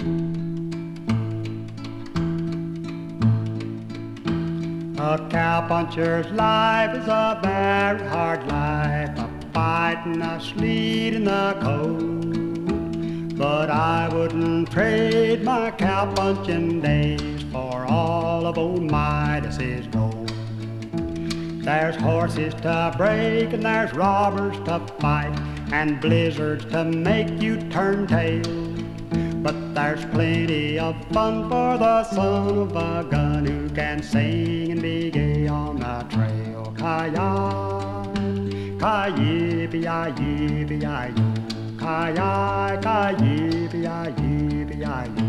A cowpuncher's life is a very hard life, a fight in the sleet and the cold. But I wouldn't trade my cowpunching days for all of old Midas's gold. There's horses to break and there's robbers to fight and blizzards to make you turn tail. But there's plenty of fun for the son of a gun who can sing and be gay on the trail. Ki-yi, ki-yi-bi-yi-bi-yi-yo. Ki-yi, ki-yi-bi-yi-bi-yi-yo.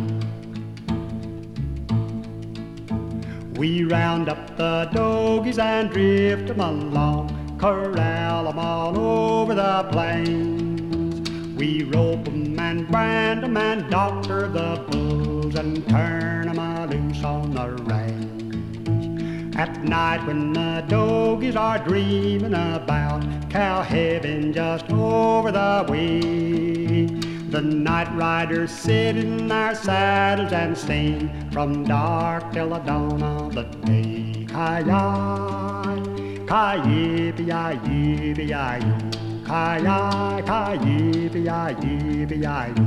We round up the dogies and drift 'em along, corral 'em all over the plains. We rope 'em and brand 'em and doctor the bulls and turn 'em loose on the range. At night when the dogies are dreaming about cow heaven just over the way, the night riders sit in their saddles and sing from dark till the dawn of the day. Ki-yi, ki-yi-bi-yi-bi-yi-yo. Ki-yi, ki-yi-bi-yi-bi-yi-yo.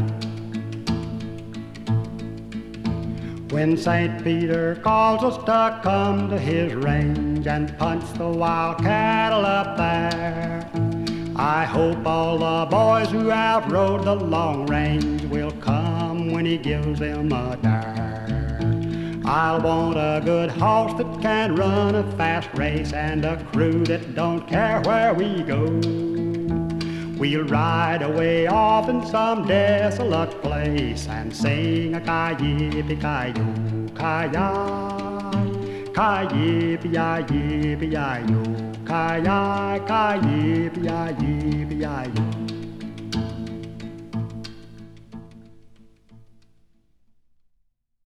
When St. Peter calls us to come to his range and punch the wild cattle up there, I hope all the boys who have rode the long range will come when he gives them a dare. I'll want a good horse that can run a fast race and a crew that don't care where we go. We'll ride away off in some desolate place and sing a ki-yi-bi-ki-yo, ki-yi, ki-yi-bi-yi-bi-yi-yo, ki-yi, ki-yi-bi-yi-bi-yi-yo.